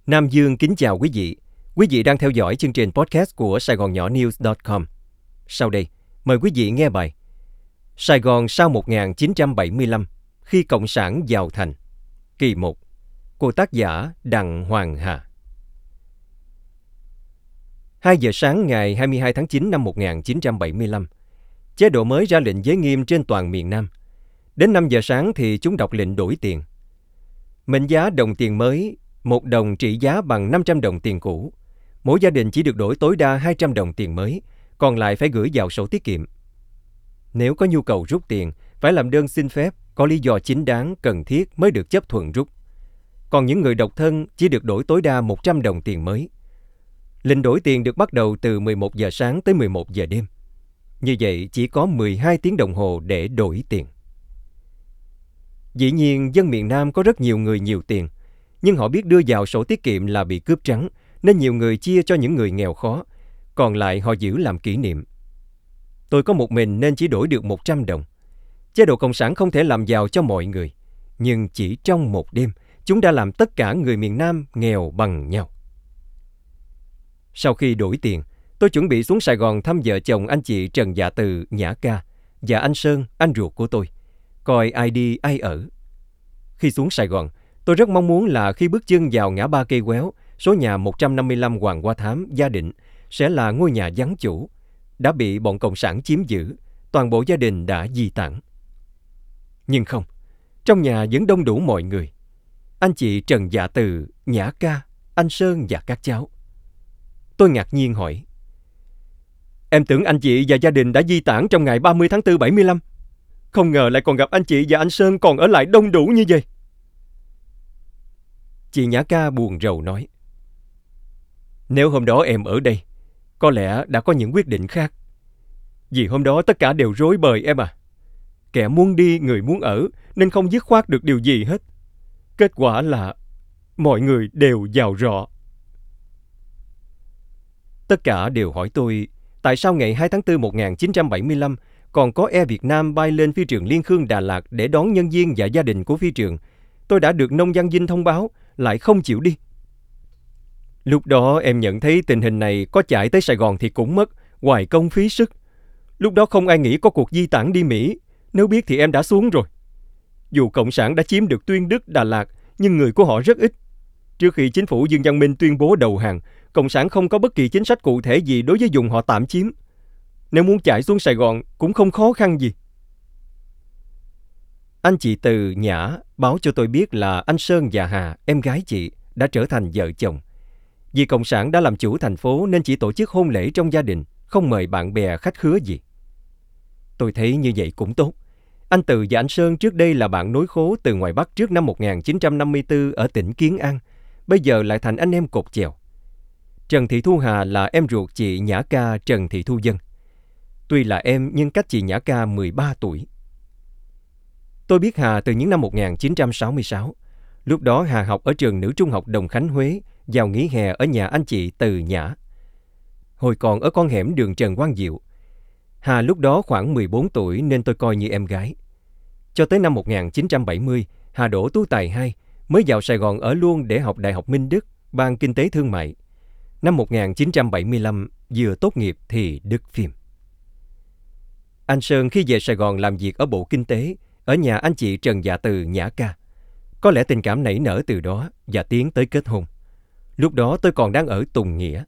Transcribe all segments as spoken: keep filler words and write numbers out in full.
Nam Dương kính chào quý vị. Quý vị đang theo dõi chương trình podcast của Sài Gòn Nhỏ News chấm com. Sau đây, mời quý vị nghe bài Sài Gòn sau một nghìn chín trăm bảy mươi lăm, khi Cộng sản vào thành. Kỳ một, của tác giả Đặng Hoàng Hà. hai giờ sáng ngày hai mươi hai tháng chín năm một nghìn chín trăm bảy mươi lăm, chế độ mới ra lệnh giới nghiêm trên toàn miền Nam. Đến năm giờ sáng thì chúng đọc lệnh đổi tiền. Mệnh giá đồng tiền mới, một đồng trị giá bằng năm trăm đồng tiền cũ. Mỗi gia đình chỉ được đổi tối đa hai trăm đồng tiền mới, còn lại phải gửi vào sổ tiết kiệm. Nếu có nhu cầu rút tiền, phải làm đơn xin phép, có lý do chính đáng, cần thiết mới được chấp thuận rút. Còn những người độc thân chỉ được đổi tối đa một trăm đồng tiền mới. Lệnh đổi tiền được bắt đầu từ mười một giờ sáng tới mười một giờ đêm. Như vậy chỉ có mười hai tiếng đồng hồ để đổi tiền. Dĩ nhiên, dân miền Nam có rất nhiều người nhiều tiền, nhưng họ biết đưa vào sổ tiết kiệm là bị cướp trắng, nên nhiều người chia cho những người nghèo khó, còn lại họ giữ làm kỷ niệm. Tôi có một mình nên chỉ đổi được một trăm đồng. Chế độ Cộng sản không thể làm giàu cho mọi người, nhưng chỉ trong một đêm, chúng đã làm tất cả người miền Nam nghèo bằng nhau. Sau khi đổi tiền, tôi chuẩn bị xuống Sài Gòn thăm vợ chồng anh chị Trần Dạ Từ, Nhã Ca và anh Sơn, anh ruột của tôi, coi ai đi ai ở. Khi xuống Sài Gòn, tôi rất mong muốn là khi bước chân vào ngã ba cây quéo, số nhà một trăm năm mươi lăm Hoàng Hoa Thám, Gia Định, sẽ là ngôi nhà vắng chủ, đã bị bọn Cộng sản chiếm giữ, toàn bộ gia đình đã di tản. Nhưng không, trong nhà vẫn đông đủ mọi người. Anh chị Trần Dạ Từ, Nhã Ca, anh Sơn và các cháu. Tôi ngạc nhiên hỏi: Em tưởng anh chị và gia đình đã di tản trong ngày ba mươi tháng tư bảy mươi lăm. Không ngờ lại còn gặp anh chị và anh Sơn còn ở lại đông đủ như vậy. Chị Nhã Ca buồn rầu nói: Nếu hôm đó em ở đây, có lẽ đã có những quyết định khác. Vì hôm đó tất cả đều rối bời em à. Kẻ muốn đi, người muốn ở, nên không dứt khoát được điều gì hết. Kết quả là mọi người đều vào rọ. Tất cả đều hỏi tôi tại sao ngày hai tháng tư một nghìn chín trăm bảy mươi lăm còn có Air Việt Nam bay lên phi trường Liên Khương Đà Lạt để đón nhân viên và gia đình của phi trường. Tôi đã được nông dân Vinh thông báo, lại không chịu đi. Lúc đó em nhận thấy tình hình này có chạy tới Sài Gòn thì cũng mất, hoài công phí sức. Lúc đó không ai nghĩ có cuộc di tản đi Mỹ, nếu biết thì em đã xuống rồi. Dù Cộng sản đã chiếm được Tuyên Đức, Đà Lạt, nhưng người của họ rất ít. Trước khi chính phủ Dương Văn Minh tuyên bố đầu hàng, Cộng sản không có bất kỳ chính sách cụ thể gì đối với vùng họ tạm chiếm. Nếu muốn chạy xuống Sài Gòn cũng không khó khăn gì. Anh chị Từ, Nhã báo cho tôi biết là anh Sơn và Hà, em gái chị, đã trở thành vợ chồng. Vì Cộng sản đã làm chủ thành phố nên chỉ tổ chức hôn lễ trong gia đình, không mời bạn bè khách khứa gì. Tôi thấy như vậy cũng tốt. Anh Từ và anh Sơn trước đây là bạn nối khố từ ngoài Bắc trước năm một nghìn chín trăm năm mươi tư ở tỉnh Kiến An, bây giờ lại thành anh em cột chèo. Trần Thị Thu Hà là em ruột chị Nhã Ca, Trần Thị Thu Dân. Tuy là em nhưng cách chị Nhã Ca mười ba tuổi. Tôi biết Hà từ những năm một nghìn chín trăm sáu mươi sáu. Lúc đó Hà học ở trường Nữ Trung học Đồng Khánh, Huế, vào nghỉ hè ở nhà anh chị Từ, Nhã. Hồi còn ở con hẻm đường Trần Quang Diệu. Hà lúc đó khoảng mười bốn tuổi nên tôi coi như em gái. Cho tới năm một nghìn chín trăm bảy mươi, Hà đỗ tú tài hai, mới vào Sài Gòn ở luôn để học Đại học Minh Đức, ban Kinh tế Thương mại. Năm một nghìn chín trăm bảy mươi lăm, vừa tốt nghiệp thì đứt phim. Anh Sơn khi về Sài Gòn làm việc ở Bộ Kinh tế, ở nhà anh chị Trần Dạ Từ, Nhã Ca. Có lẽ tình cảm nảy nở từ đó và tiến tới kết hôn. Lúc đó tôi còn đang ở Tùng Nghĩa.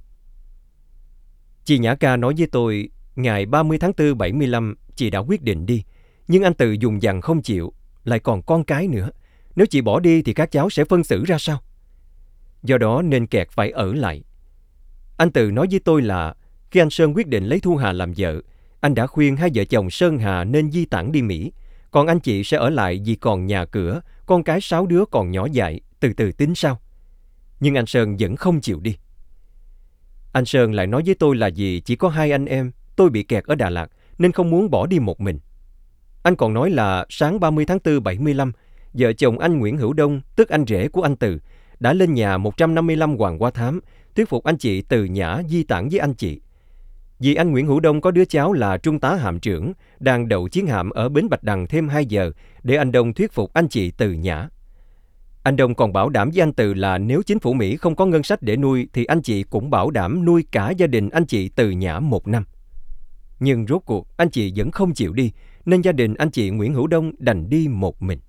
Chị Nhã Ca nói với tôi, ngày ba mươi tháng tư bảy mươi lăm, chị đã quyết định đi. Nhưng anh Từ dùng dằng không chịu, lại còn con cái nữa. Nếu chị bỏ đi thì các cháu sẽ phân xử ra sao? Do đó nên kẹt phải ở lại. Anh Từ nói với tôi là khi anh Sơn quyết định lấy Thu Hà làm vợ, anh đã khuyên hai vợ chồng Sơn Hà nên di tản đi Mỹ, còn anh chị sẽ ở lại vì còn nhà cửa, con cái sáu đứa còn nhỏ dại, từ từ tính sau. Nhưng anh Sơn vẫn không chịu đi. Anh Sơn lại nói với tôi là vì chỉ có hai anh em, tôi bị kẹt ở Đà Lạt nên không muốn bỏ đi một mình. Anh còn nói là sáng ba mươi tháng tư bảy mươi lăm, vợ chồng anh Nguyễn Hữu Đông, tức anh rể của anh Từ, đã lên nhà một trăm năm mươi lăm Hoàng Hoa Thám, thuyết phục anh chị Từ, Nhã di tản với anh chị. Vì anh Nguyễn Hữu Đông có đứa cháu là trung tá hạm trưởng, đang đậu chiến hạm ở bến Bạch Đằng thêm hai giờ để anh Đông thuyết phục anh chị Từ, Nhã. Anh Đông còn bảo đảm với anh Từ là nếu chính phủ Mỹ không có ngân sách để nuôi thì anh chị cũng bảo đảm nuôi cả gia đình anh chị Từ Nhã một năm. Nhưng rốt cuộc anh chị vẫn không chịu đi, nên gia đình anh chị Nguyễn Hữu Đông đành đi một mình.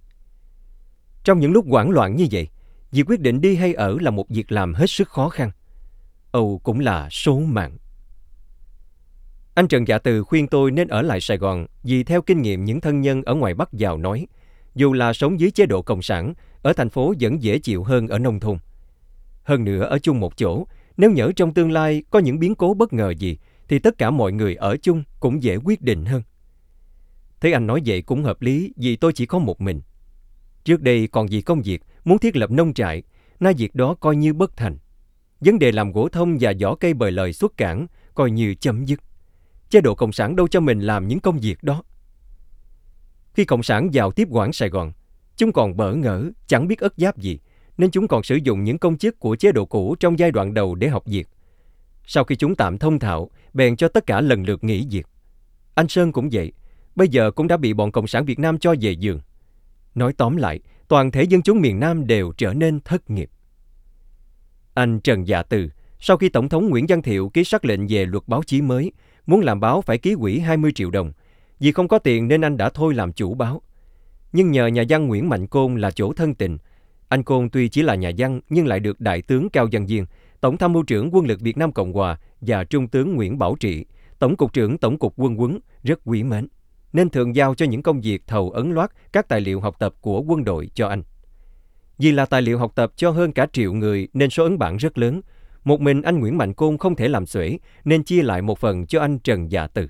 Trong những lúc hoảng loạn như vậy, việc quyết định đi hay ở là một việc làm hết sức khó khăn. Âu cũng là số mạng. Anh Trần Dạ Từ khuyên tôi nên ở lại Sài Gòn vì theo kinh nghiệm những thân nhân ở ngoài Bắc vào nói, dù là sống dưới chế độ cộng sản, ở thành phố vẫn dễ chịu hơn ở nông thôn. Hơn nữa ở chung một chỗ, nếu nhỡ trong tương lai có những biến cố bất ngờ gì, thì tất cả mọi người ở chung cũng dễ quyết định hơn. Thấy anh nói vậy cũng hợp lý vì tôi chỉ có một mình. Trước đây còn vì công việc muốn thiết lập nông trại, nay việc đó coi như bất thành. Vấn đề làm gỗ thông và vỏ cây bời lời xuất cảng coi như chấm dứt. Chế độ cộng sản đâu cho mình làm những công việc đó. Khi cộng sản vào tiếp quản Sài Gòn, chúng còn bỡ ngỡ, chẳng biết ất giáp gì, nên chúng còn sử dụng những công chức của chế độ cũ trong giai đoạn đầu để học việc. Sau khi chúng tạm thông thạo, bèn cho tất cả lần lượt nghỉ việc. Anh Sơn cũng vậy, bây giờ cũng đã bị bọn Cộng sản Việt Nam cho về giường. Nói tóm lại, toàn thể dân chúng miền Nam đều trở nên thất nghiệp. Anh Trần Dạ Từ, sau khi Tổng thống Nguyễn Văn Thiệu ký sắc lệnh về luật báo chí mới, muốn làm báo phải ký quỹ hai mươi triệu đồng. Vì không có tiền nên anh đã thôi làm chủ báo. Nhưng nhờ nhà văn Nguyễn Mạnh Côn là chỗ thân tình, anh Côn tuy chỉ là nhà văn nhưng lại được Đại tướng Cao Văn Diên, Tổng tham mưu trưởng Quân lực Việt Nam Cộng Hòa và Trung tướng Nguyễn Bảo Trị, Tổng cục trưởng Tổng cục Quân Huấn rất quý mến, nên thường giao cho những công việc thầu ấn loát các tài liệu học tập của quân đội cho anh. Vì là tài liệu học tập cho hơn cả triệu người nên số ấn bản rất lớn. Một mình anh Nguyễn Mạnh Côn không thể làm xuể nên chia lại một phần cho anh Trần Dạ Từ.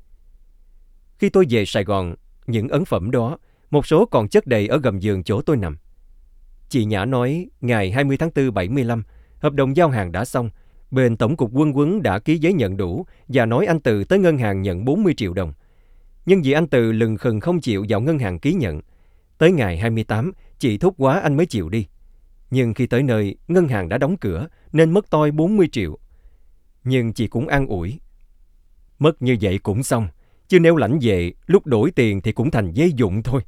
Khi tôi về Sài Gòn, những ấn phẩm đó, một số còn chất đầy ở gầm giường chỗ tôi nằm. Chị Nhã nói ngày hai mươi tháng tư bảy mươi lăm, hợp đồng giao hàng đã xong, bên Tổng cục Quân Huấn đã ký giấy nhận đủ và nói anh Từ tới ngân hàng nhận bốn mươi triệu đồng. Nhưng vì anh Từ lừng khừng không chịu vào ngân hàng ký nhận. Tới ngày hai mươi tám, chị thúc quá anh mới chịu đi. Nhưng khi tới nơi, ngân hàng đã đóng cửa nên mất toi bốn mươi triệu. Nhưng chị cũng an ủi. Mất như vậy cũng xong, chứ nếu lãnh về, lúc đổi tiền thì cũng thành giấy dụng thôi.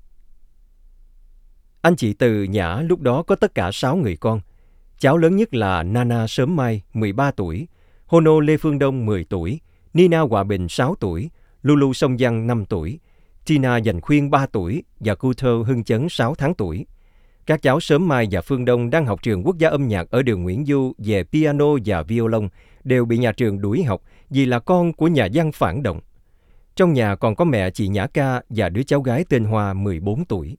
Anh chị Từ Nhã lúc đó có tất cả sáu người con. Cháu lớn nhất là Nana Sớm Mai, mười ba tuổi, Hono Lê Phương Đông, mười tuổi, Nina Hòa Bình, sáu tuổi, Lulu Sông Văn, năm tuổi, Tina Dành Khuyên, ba tuổi và Cuthơ Hưng Chấn, sáu tháng tuổi. Các cháu Sớm Mai và Phương Đông đang học trường quốc gia âm nhạc ở đường Nguyễn Du về piano và violon, đều bị nhà trường đuổi học vì là con của nhà văn phản động. Trong nhà còn có mẹ chị Nhã Ca và đứa cháu gái tên Hoa, mười bốn tuổi.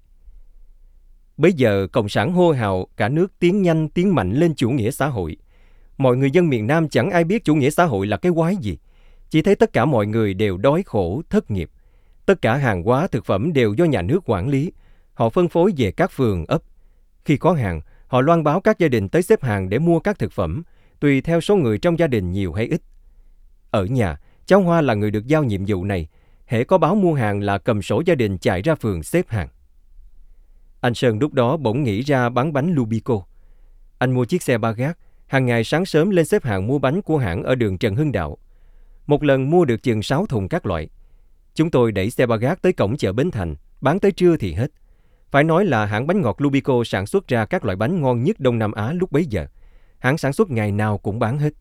Bây giờ Cộng sản hô hào cả nước tiến nhanh tiến mạnh lên chủ nghĩa xã hội. Mọi người dân miền Nam chẳng ai biết chủ nghĩa xã hội là cái quái gì. Chỉ thấy tất cả mọi người đều đói khổ, thất nghiệp. Tất cả hàng hóa thực phẩm đều do nhà nước quản lý. Họ phân phối về các phường, ấp. Khi có hàng, họ loan báo các gia đình tới xếp hàng để mua các thực phẩm, tùy theo số người trong gia đình nhiều hay ít. Ở nhà, cháu Hoa là người được giao nhiệm vụ này. Hễ có báo mua hàng là cầm sổ gia đình chạy ra phường xếp hàng. Anh Sơn lúc đó bỗng nghĩ ra bán bánh Lubico. Anh mua chiếc xe ba gác, hàng ngày sáng sớm lên xếp hàng mua bánh của hãng ở đường Trần Hưng Đạo. Một lần mua được chừng sáu thùng các loại. Chúng tôi đẩy xe ba gác tới cổng chợ Bến Thành, bán tới trưa thì hết. Phải nói là hãng bánh ngọt Lubico sản xuất ra các loại bánh ngon nhất Đông Nam Á lúc bấy giờ. Hãng sản xuất ngày nào cũng bán hết.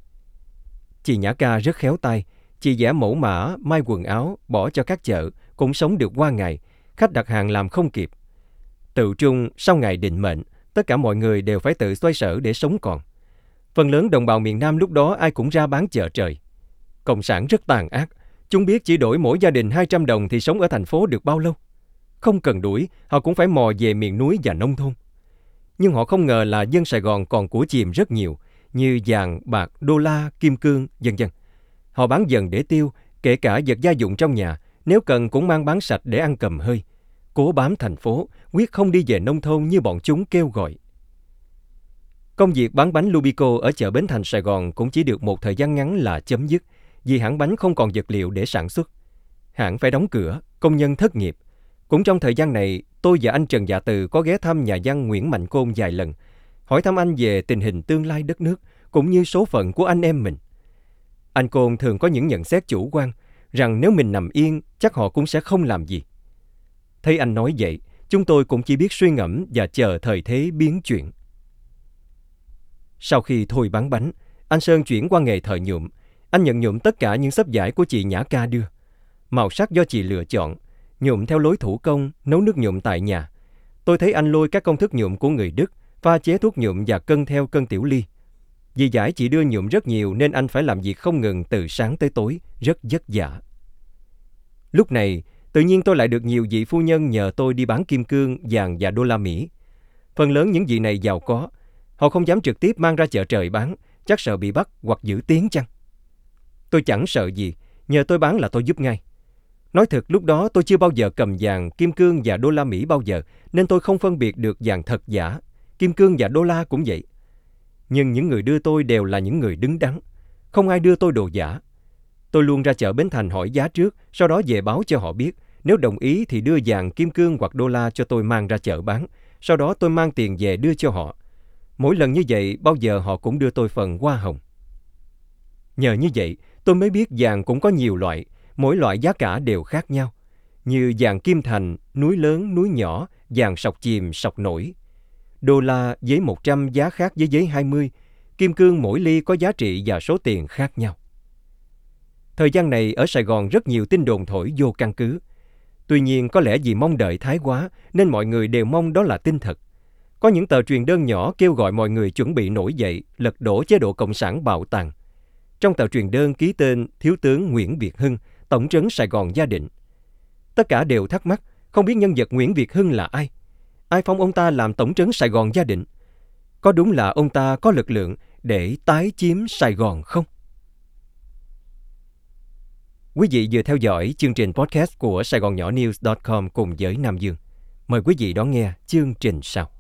Chị Nhã Ca rất khéo tay. Chị vẽ mẫu mã, may quần áo, bỏ cho các chợ, cũng sống được qua ngày. Khách đặt hàng làm không kịp. Tự trung, sau ngày định mệnh, tất cả mọi người đều phải tự xoay sở để sống còn. Phần lớn đồng bào miền Nam lúc đó ai cũng ra bán chợ trời. Cộng sản rất tàn ác. Chúng biết chỉ đổi mỗi gia đình hai trăm đồng thì sống ở thành phố được bao lâu. Không cần đuổi, họ cũng phải mò về miền núi và nông thôn. Nhưng họ không ngờ là dân Sài Gòn còn của chìm rất nhiều, như vàng, bạc, đô la, kim cương, vân vân. Họ bán dần để tiêu, kể cả vật gia dụng trong nhà, nếu cần cũng mang bán sạch để ăn cầm hơi. Cố bám thành phố, quyết không đi về nông thôn như bọn chúng kêu gọi. Công việc bán bánh Lubico ở chợ Bến Thành Sài Gòn cũng chỉ được một thời gian ngắn là chấm dứt, vì hãng bánh không còn vật liệu để sản xuất. Hãng phải đóng cửa, công nhân thất nghiệp. Cũng trong thời gian này, tôi và anh Trần Dạ Từ có ghé thăm nhà văn Nguyễn Mạnh Côn vài lần, hỏi thăm anh về tình hình tương lai đất nước, cũng như số phận của anh em mình. Anh Côn thường có những nhận xét chủ quan, rằng nếu mình nằm yên, chắc họ cũng sẽ không làm gì. Thấy anh nói vậy, Chúng tôi cũng chỉ biết suy ngẫm và chờ thời thế biến chuyển. Sau khi thôi bán bánh, anh Sơn chuyển qua nghề thợ nhuộm. Anh nhận nhuộm tất cả những xấp vải của chị Nhã Ca đưa. Màu sắc do chị lựa chọn, nhuộm theo lối thủ công, nấu nước nhuộm tại nhà. Tôi thấy anh lôi các công thức nhuộm của người Đức, pha chế thuốc nhuộm và cân theo cân tiểu ly. Vì vải chị đưa nhuộm rất nhiều nên anh phải làm việc không ngừng từ sáng tới tối, rất vất vả. Lúc này, tự nhiên tôi lại được nhiều vị phu nhân nhờ tôi đi bán kim cương, vàng và đô la Mỹ. Phần lớn những vị này giàu có. Họ không dám trực tiếp mang ra chợ trời bán, chắc sợ bị bắt hoặc giữ tiếng chăng. Tôi chẳng sợ gì, nhờ tôi bán là tôi giúp ngay. Nói thật, lúc đó tôi chưa bao giờ cầm vàng, kim cương và đô la Mỹ bao giờ, nên tôi không phân biệt được vàng thật giả. Kim cương và đô la cũng vậy. Nhưng những người đưa tôi đều là những người đứng đắn. Không ai đưa tôi đồ giả. Tôi luôn ra chợ Bến Thành hỏi giá trước, sau đó về báo cho họ biết. Nếu đồng ý thì đưa vàng, kim cương hoặc đô la cho tôi mang ra chợ bán. Sau đó tôi mang tiền về đưa cho họ. Mỗi lần như vậy, bao giờ họ cũng đưa tôi phần hoa hồng. Nhờ như vậy, tôi mới biết vàng cũng có nhiều loại, mỗi loại giá cả đều khác nhau. Như vàng kim thành, núi lớn, núi nhỏ, vàng sọc chìm, sọc nổi. Đô la giấy một trăm giá khác với giấy hai mươi. Kim cương mỗi ly có giá trị và số tiền khác nhau. Thời gian này ở Sài Gòn rất nhiều tin đồn thổi vô căn cứ. Tuy nhiên có lẽ vì mong đợi thái quá nên mọi người đều mong đó là tin thật. Có những tờ truyền đơn nhỏ kêu gọi mọi người chuẩn bị nổi dậy, lật đổ chế độ Cộng sản bạo tàn. Trong tờ truyền đơn ký tên Thiếu tướng Nguyễn Việt Hưng, Tổng trấn Sài Gòn Gia Định. Tất cả đều thắc mắc, không biết nhân vật Nguyễn Việt Hưng là ai? Ai phong ông ta làm Tổng trấn Sài Gòn Gia Định? Có đúng là ông ta có lực lượng để tái chiếm Sài Gòn không? Quý vị vừa theo dõi chương trình podcast của Sài Gòn Nhỏ News chấm com cùng với Nam Dương. Mời quý vị đón nghe chương trình sau.